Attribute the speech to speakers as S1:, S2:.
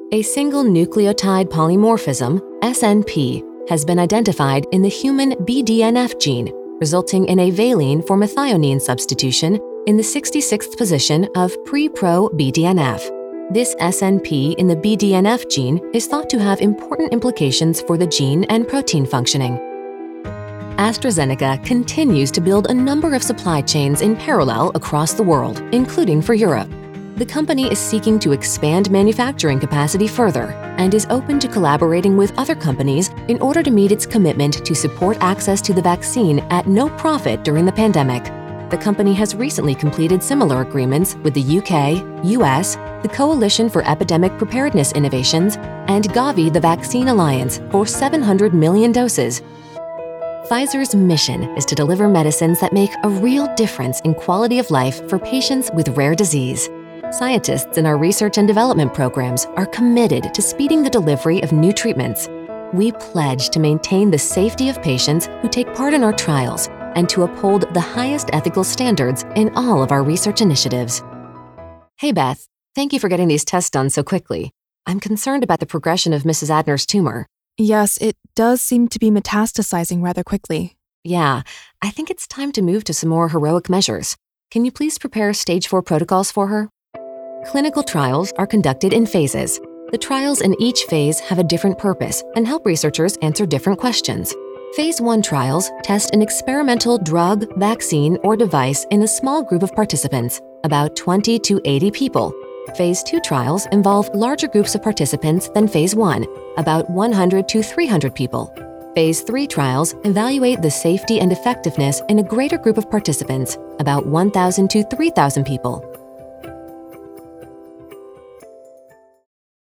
S1: A single nucleotide polymorphism, SNP, has been identified in the human BDNF gene, resulting in a valine for methionine substitution in the 66th position of pre-pro-BDNF. This SNP in the BDNF gene is thought to have important implications for the gene and protein functioning. AstraZeneca continues to build a number of supply chains in parallel across the world, including for Europe. The company is seeking to expand manufacturing capacity further and is open to collaborating with other companies in order to meet its commitment to support access to the vaccine at no profit during the pandemic. The company has recently completed similar agreements with the UK, US, the Coalition for Epidemic Preparedness Innovations, and Gavi, the Vaccine Alliance, for 700 million doses. Pfizer's mission is to deliver medicines that make a real difference in quality of life for patients with rare disease. Scientists in our research and development programs are committed to speeding the delivery of new treatments. We pledge to maintain the safety of patients who take part in our trials and to uphold the highest ethical standards in all of our research initiatives. Hey Beth, thank you for getting these tests done so quickly. I'm concerned about the progression of Mrs. Adner's tumor.
S2: Yes, it does seem to be metastasizing rather quickly.
S1: Yeah, I think it's time to move to some more heroic measures. Can you please prepare stage 4 protocols for her? Clinical trials are conducted in phases. The trials in each phase have a different purpose and help researchers answer different questions. Phase 1 trials test an experimental drug, vaccine, or device in a small group of participants, about 20 to 80 people. Phase 2 trials involve larger groups of participants than Phase 1, about 100 to 300 people. Phase 3 trials evaluate the safety and effectiveness in a greater group of participants, about 1,000 to 3,000 people.